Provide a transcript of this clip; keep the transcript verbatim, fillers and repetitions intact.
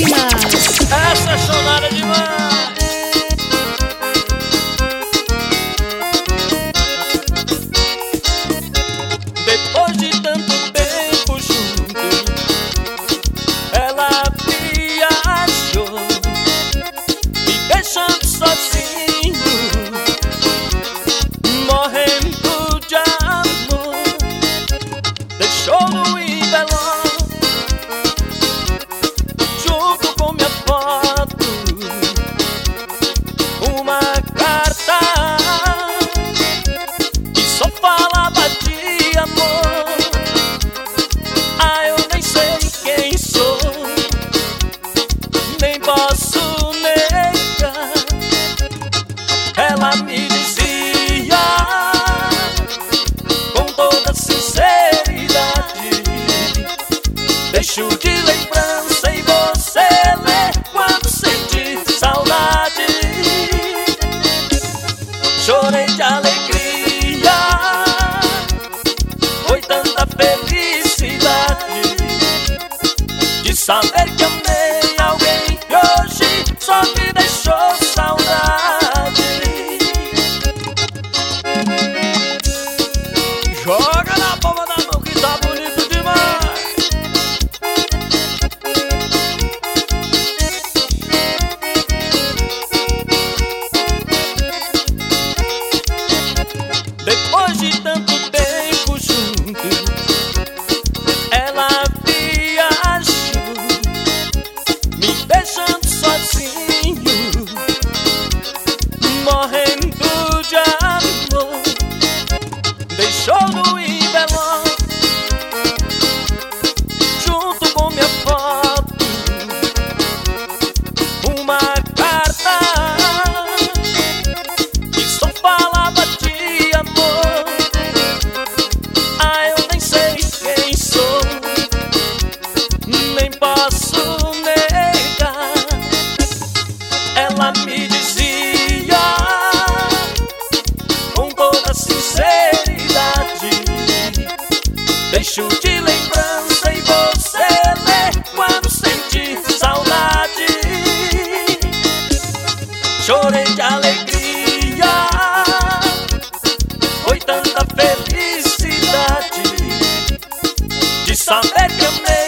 Minas. Essa é sonora demais. Depois de tanto tempo junto, ela viajou, me deixando sozinho, morrendo de amor. Deixou no envelope, junto com minha foto, uma carta que só falava de amor. Ah, eu nem sei quem sou, nem posso negar. Ela me dizia com toda sinceridade: deixo de lembrança em você ler quando sentir saudade. Chorei de alegria, foi tanta felicidade de saber que amei alguém que hoje só me deixou saudade. Joga na palma da mão que tá bonito demais. Depois de tanto tempo junto, ela viajou, me deixando sozinho, morrendo de amor. Deixou no envelope, junto com minha foto, uma carta que só falava de amor. Ah, eu nem sei quem sou, nem posso negar. Ela me dizia com toda sinceridade: deixo de lembrança em você ler quando sentir saudade. Chorei de alegria, foi tanta felicidade de saber que amei